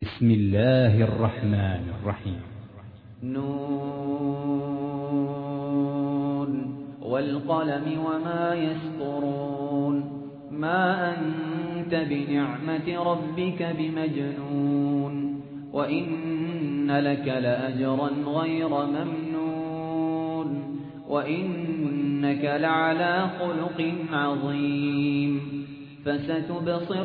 بسم الله الرحمن الرحيم. نون والقلم وما يسطرون ما أنت بنعمة ربك بمجنون وإن لك لأجرا غير ممنون وإنك لعلى خلق عظيم فستبصر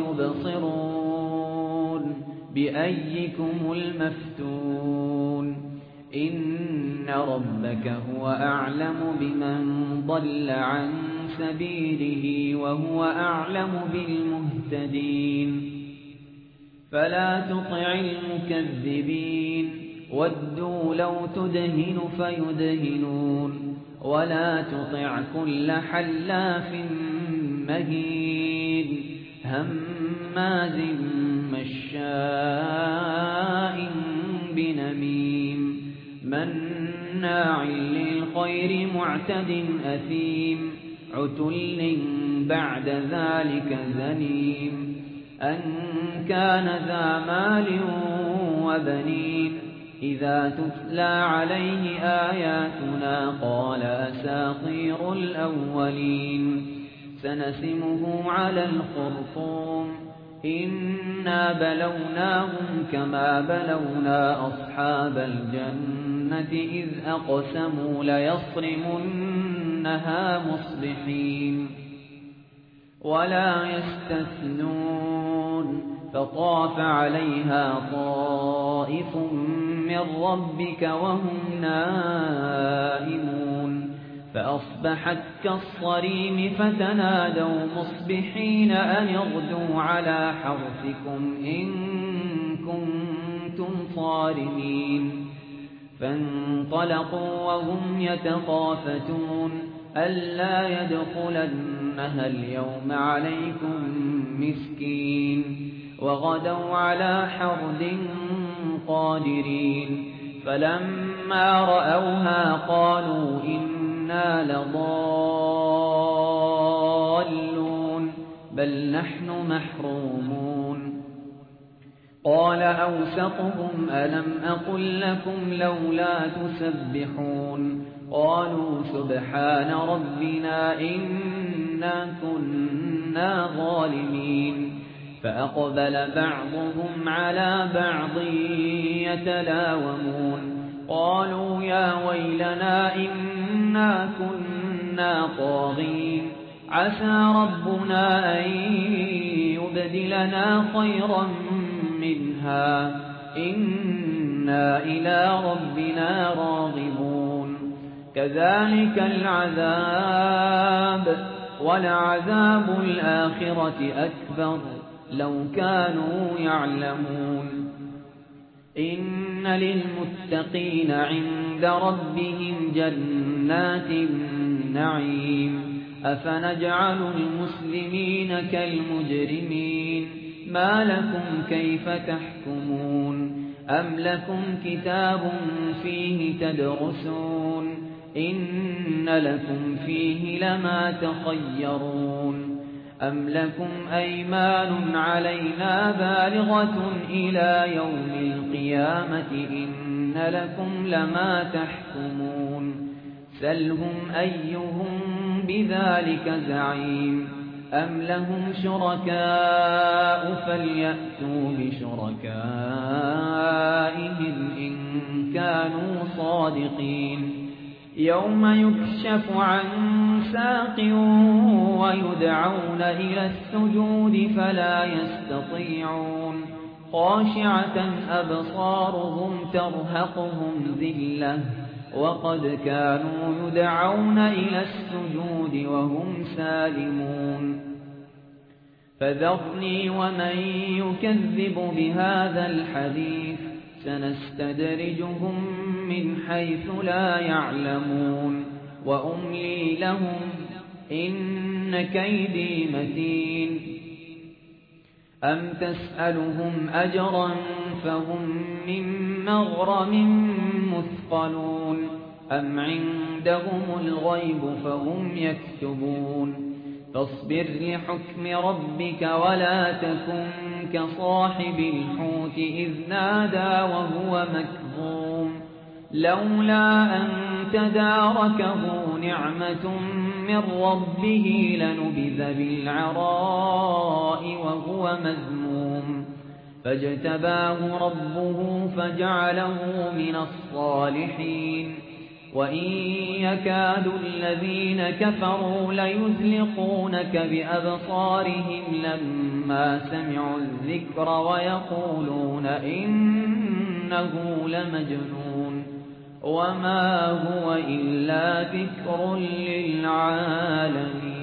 ويبصرون بأيكم المفتون إن ربك هو أعلم بمن ضل عن سبيله وهو أعلم بالمهتدين فلا تطع المكذبين ودوا لو تدهن فيدهنون ولا تطع كل حلاف مهين هماز مشاء بنميم مناع للخير معتد أثيم عتل بعد ذلك زنيم أن كان ذا مال وبنين إذا تتلى عليه آياتنا قال أساطير الأولين سنسمه على الخرطوم إنا بلوناهم كما بلونا أصحاب الجنة إذ أقسموا ليصرمنها مصبحين ولا يستثنون فطاف عليها طائف من ربك وهم نائمون فأصبحت كالصريم فتنادوا مصبحين أن اغدوا على حرثكم إن كنتم صارمين فانطلقوا وهم يتخافتون ألا يدخلنها اليوم عليكم مسكين وغدوا على حرد قادرين فلما رأوها قالوا إنا لضالون بل نحن محرومون قال أوسطهم ألم أقل لكم لولا تسبحون قالوا سبحان ربنا إنا كنا ظالمين فأقبل بعضهم على بعض يتلاومون قالوا يا ويلنا إنا كنا طاغين عسى ربنا أن يبدلنا خيرا منها إنا إلى ربنا راغبون كذلك العذاب ولعذاب الآخرة أكبر لو كانوا يعلمون إن للمتقين عند ربهم جنات النعيم أفنجعل المسلمين كالمجرمين ما لكم كيف تحكمون أم لكم كتاب فيه تدرسون إن لكم فيه لما تخيرون أم لكم أيمان علينا بالغة إلى يوم القيامة إن لكم لما تحكمون سلهم أيهم بذلك زعيم أم لهم شركاء فليأتوا بشركائهم إن كانوا صادقين يوم يكشف عن ساق ويدعون إلى السجود فلا يستطيعون خاشعة أبصارهم ترهقهم ذلة وقد كانوا يدعون إلى السجود وهم سالمون فذرني ومن يكذب بهذا الحديث سنستدرجهم من حيث لا يعلمون وأملي لهم إن كيدي متين أم تسألهم أجرا فهم من مغرم مثقلون أم عندهم الغيب فهم يكتبون فاصبر لحكم ربك ولا تكن كصاحب الحوت إذ نادى وهو مكظوم لولا أن تداركه نعمة من ربه لنبذ بالعراء وهو مذموم فاجتباه ربه فجعله من الصالحين وإن يكاد الذين كفروا ليزلقونك بأبصارهم لما سمعوا الذكر ويقولون إنه لمجنون وما هو إلا ذكر للعالمين.